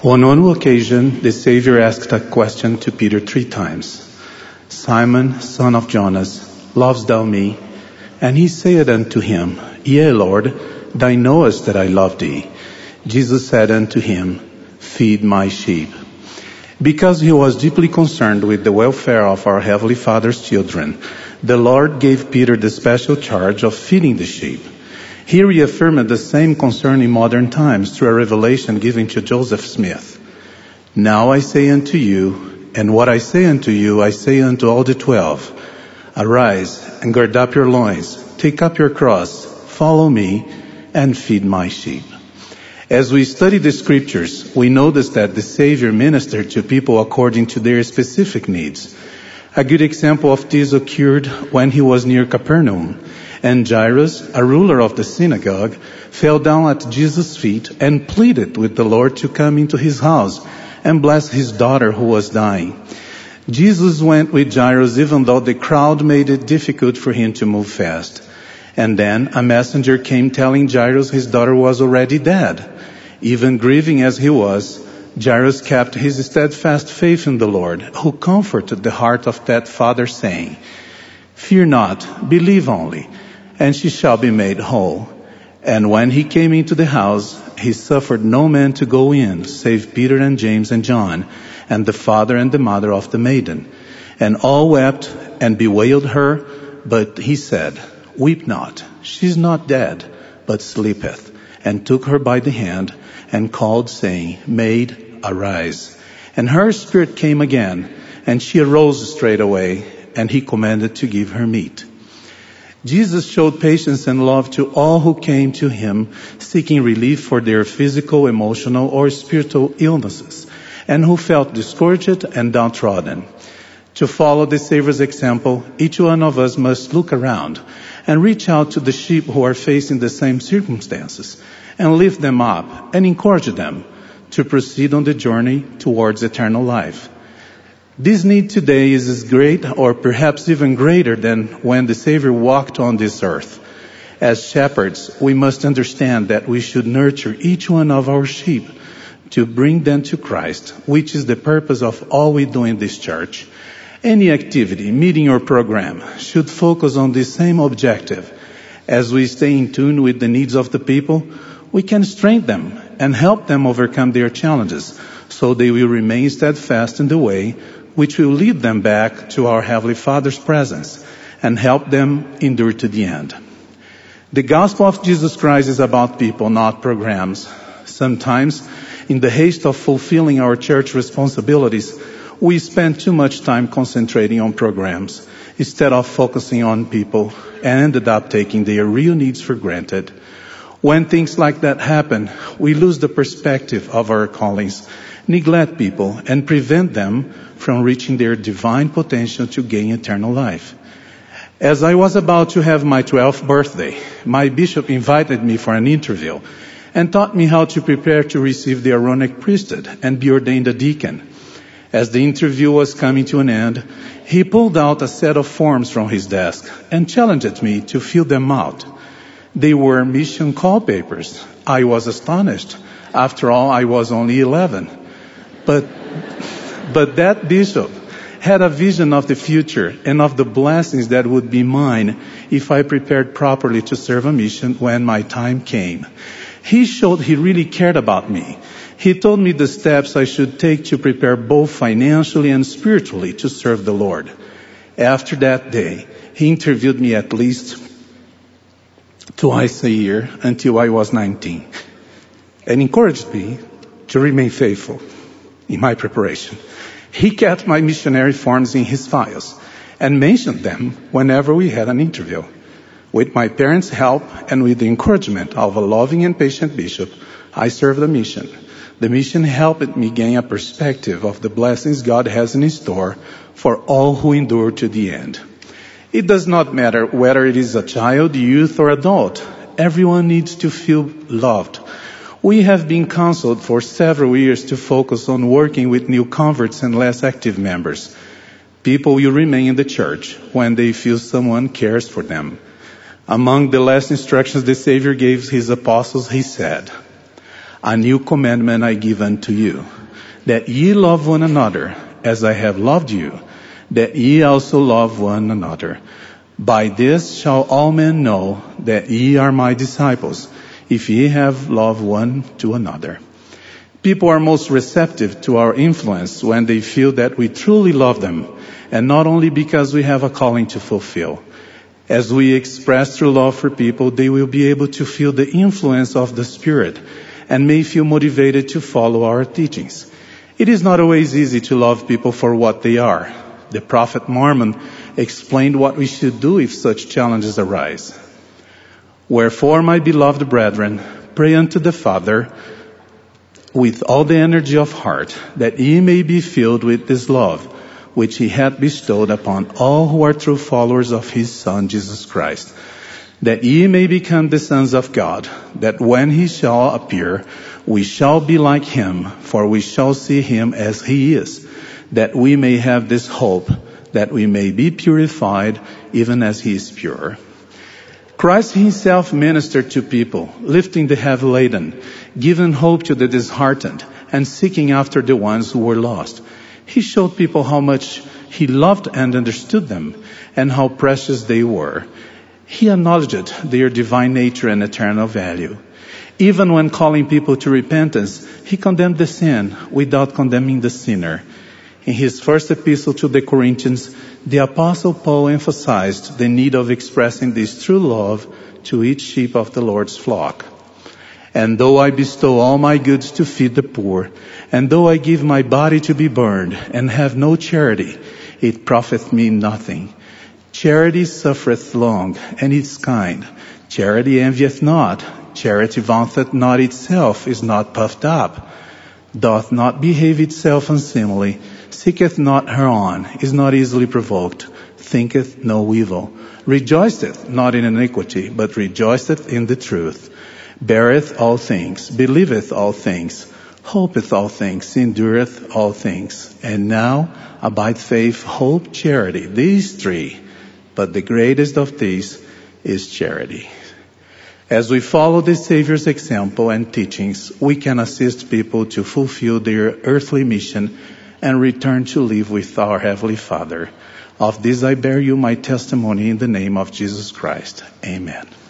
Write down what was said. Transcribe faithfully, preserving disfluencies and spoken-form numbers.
On one occasion, the Savior asked a question to Peter three times. Simon, son of Jonas, lovest thou me? And he said unto him, Yea, Lord, thou knowest that I love thee. Jesus said unto him, Feed my sheep. Because he was deeply concerned with the welfare of our Heavenly Father's children, the Lord gave Peter the special charge of feeding the sheep. He reaffirmed the same concern in modern times through a revelation given to Joseph Smith. Now I say unto you, and what I say unto you, I say unto all the twelve, arise and gird up your loins, take up your cross, follow me, and feed my sheep. As we study the scriptures, we notice that the Savior ministered to people according to their specific needs. A good example of this occurred when he was near Capernaum, and Jairus, a ruler of the synagogue, fell down at Jesus' feet and pleaded with the Lord to come into his house and bless his daughter who was dying. Jesus went with Jairus even though the crowd made it difficult for him to move fast. And then a messenger came telling Jairus his daughter was already dead. Even grieving as he was, Jairus kept his steadfast faith in the Lord, who comforted the heart of that father, saying, Fear not, believe only, and she shall be made whole. And when he came into the house, he suffered no man to go in, save Peter and James and John, and the father and the mother of the maiden. And all wept and bewailed her, but he said, Weep not, she is not dead, but sleepeth. And took her by the hand, and called, saying, Maid, arise. And her spirit came again, and she arose straightway, and he commanded to give her meat. Jesus showed patience and love to all who came to him, seeking relief for their physical, emotional, or spiritual illnesses, and who felt discouraged and downtrodden. To follow the Savior's example, each one of us must look around and reach out to the sheep who are facing the same circumstances, and lift them up and encourage them to proceed on the journey towards eternal life. This need today is as great or perhaps even greater than when the Savior walked on this earth. As shepherds, we must understand that we should nurture each one of our sheep to bring them to Christ, which is the purpose of all we do in this church. Any activity, meeting or program should focus on the same objective. As we stay in tune with the needs of the people, we can strengthen them and help them overcome their challenges so they will remain steadfast in the way which will lead them back to our Heavenly Father's presence and help them endure to the end. The gospel of Jesus Christ is about people, not programs. Sometimes, in the haste of fulfilling our church responsibilities, we spend too much time concentrating on programs instead of focusing on people and ended up taking their real needs for granted. When things like that happen, we lose the perspective of our callings, neglect people, and prevent them from reaching their divine potential to gain eternal life. As I was about to have my twelfth birthday, my bishop invited me for an interview and taught me how to prepare to receive the Aaronic priesthood and be ordained a deacon. As the interview was coming to an end, he pulled out a set of forms from his desk and challenged me to fill them out. They were mission call papers. I was astonished. After all, I was only eleven. But, but that bishop had a vision of the future and of the blessings that would be mine if I prepared properly to serve a mission when my time came. He showed he really cared about me. He told me the steps I should take to prepare both financially and spiritually to serve the Lord. After that day, he interviewed me at least twice a year until I was nineteen, and encouraged me to remain faithful in my preparation. He kept my missionary forms in his files and mentioned them whenever we had an interview. With my parents' help and with the encouragement of a loving and patient bishop, I served the mission. The mission helped me gain a perspective of the blessings God has in store for all who endure to the end. It does not matter whether it is a child, youth, or adult. Everyone needs to feel loved. We have been counseled for several years to focus on working with new converts and less active members. People will remain in the church when they feel someone cares for them. Among the last instructions the Savior gave his apostles, he said, A new commandment I give unto you, that ye love one another, as I have loved you, that ye also love one another. By this shall all men know that ye are my disciples, if ye have love one to another. People are most receptive to our influence when they feel that we truly love them, and not only because we have a calling to fulfill. As we express true love for people, they will be able to feel the influence of the Spirit and may feel motivated to follow our teachings. It is not always easy to love people for what they are. The prophet Mormon explained what we should do if such challenges arise. Wherefore, my beloved brethren, pray unto the Father with all the energy of heart, that ye may be filled with this love, which he hath bestowed upon all who are true followers of his Son, Jesus Christ, that ye may become the sons of God, that when he shall appear, we shall be like him, for we shall see him as he is, that we may have this hope, that we may be purified even as he is pure. Christ himself ministered to people, lifting the heavy laden, giving hope to the disheartened, and seeking after the ones who were lost. He showed people how much he loved and understood them, and how precious they were. He acknowledged their divine nature and eternal value. Even when calling people to repentance, he condemned the sin without condemning the sinner. In his first epistle to the Corinthians, the Apostle Paul emphasized the need of expressing this true love to each sheep of the Lord's flock. And though I bestow all my goods to feed the poor, and though I give my body to be burned, and have no charity, it profiteth me nothing. Charity suffereth long, and is kind. Charity envieth not. Charity vaunteth not itself, is not puffed up, doth not behave itself unseemly, seeketh not her own, is not easily provoked, thinketh no evil, rejoiceth not in iniquity, but rejoiceth in the truth, beareth all things, believeth all things, hopeth all things, endureth all things. And now abide faith, hope, charity, these three, but the greatest of these is charity. As we follow the Savior's example and teachings, we can assist people to fulfill their earthly mission and return to live with our Heavenly Father. Of this I bear you my testimony in the name of Jesus Christ. Amen.